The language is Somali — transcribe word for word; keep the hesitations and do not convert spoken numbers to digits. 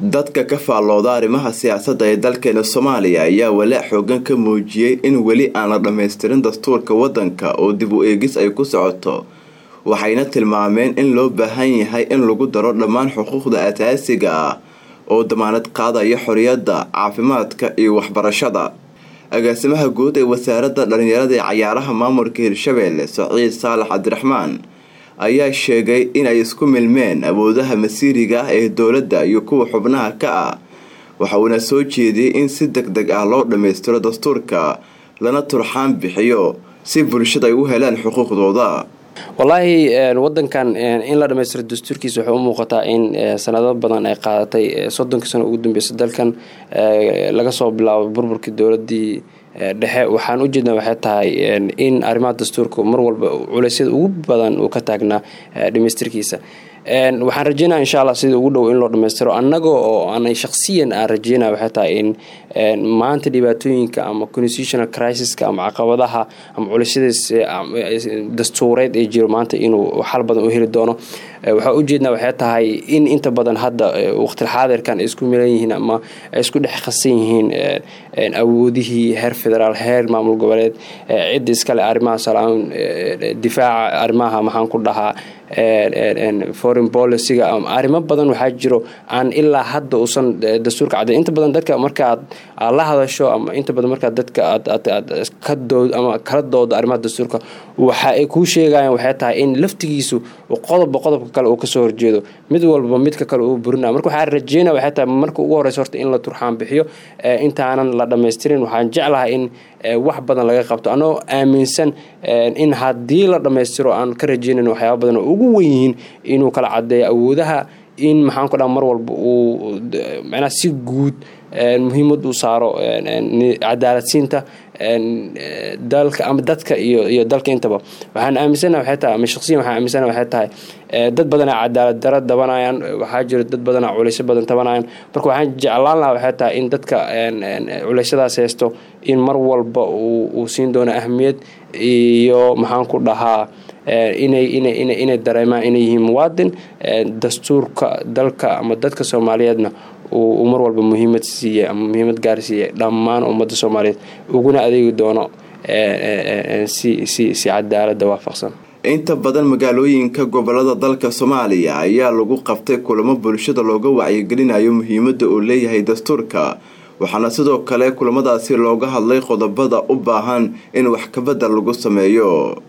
dadka ka faallooda arrimaha siyaasadda ee dalkeena Soomaaliya ayaa walaac xoogan ka muujiyay in weli aan la dhameystirin dastuurka waddanka oo dib u eegis ay ku socoto waxayna tilmaameen in loo baahan yahay in lagu daro dhammaan xuquuqda aasaasiga ah oo damaanad qaadaya xorriyadda caafimaadka iyo waxbarashada. agaasimaha guud ee wasaaradda dhalinyarada ee cayaaraha maamulka Hirshabelle Saciid Saalax Cabdiraxmaan ayaa sheegay in ay isku milmeen awoodaha masiiriga ah ee dawladda iyo kuwa xubnaha ka ah waxa uu soo jeediyay in si degdeg ah loo dhameystiro dastuurka lana turxaan bixiyo si bulshada ay u helaan xuquuqdooda. wallahi wadankan in la dhameystiro dastuurkiisa wuxuu u muuqataa in sanado badan ay qaadatay soddon sano ugu dambeysay dalkan laga soo bilaabo burburkii dawladii dhexe. waxaan u jeednaa waxay tahay in arrimaha dastuurka mar walba culaysyada ugu badan uu ka taagnaa dhameystirkiisa. waxaan rajeynayaa insha Allah sida ugu dhow in loo dhameystiro annaga oo aan shakhsiyan aan rajeynayaa waxay tahay in maanta dhibaatooyinka ama constitutional crisis ama caqabadaha ama culaysyada dastuureed ee jiro maanta inuu xal badan u heli doono. waxaan u jeednaa waxay tahay in inta badan hadda waqti xaadirkan isku milan yihiin ama isku dhex qasan yihiin awoodihii heer federaal heer maamul goboleed cid iskale arrimaha salaam difaaca arrimaha maxaan ku dhahaa foreign policy arrimo badan waxaa jiro aan ilaa hadda uusan dastuurka cadeyn. inta badan dadka markaad la hadasho ama inta badan markaad dadka aad ka dood ama kala doodo arrimaha dastuurka waxa ay ku sheegayaan waxay tahay in laftigiisu qodob qodobka kale uu ka soo horjeedo mid walba midka kale uu burina. marka waxaan rajeynayaa waxay tahay marka ugu horeyso horta in la turxaan bixiyo intaanan la dhameystirin. waxaan jeclahay in wax badan laga qabto anoo aaminsan in haddii la dhameystiro aan ka rajeynayn waxyaabo badan oo ugu weyn yihiin inuu kala cadeeyo awoodaha in maxaan ku dhahaa mar walba uu macnaha si guud muhiimad u saaro cadaaladsiinta dalka ama dadka iyo iyo dalka intaba. waxaan aaminsanahay waxay tahay ama shakhsiyan waxaan aaminsanahay waxay tahay dad badan oo cadaalad darro dabanayaan waxaa jira dad badan oo culays badan tabanayaan. marka waxaan jeclaan lahaa waxay tahay in dadka culeysyadaas haysto in mar walba uu siin doono ahmiyad iyo maxaan ku dhahaa inay inay inay inay dareemaan inay yihiin muwaadin dastuurka dalka ama dadka Soomaaliyeedna uu mar walba muhiimad siiyay ama muhiimad gaar siiyay dhammaan ummadda Soomaaliyeed uguna adeegi doono si si si cadaalad waafaqsan. inta badan magaalooyinka gobolada dalka Soomaaliya ayaa lagu qabtay kulamo bulshada looga wacyigelinayo muhiimadda uu leeyahay dastuurka waxaana sidoo kale kulamadaasi looga hadlay qodobada u baahan in wax ka bedel lagu sameeyo.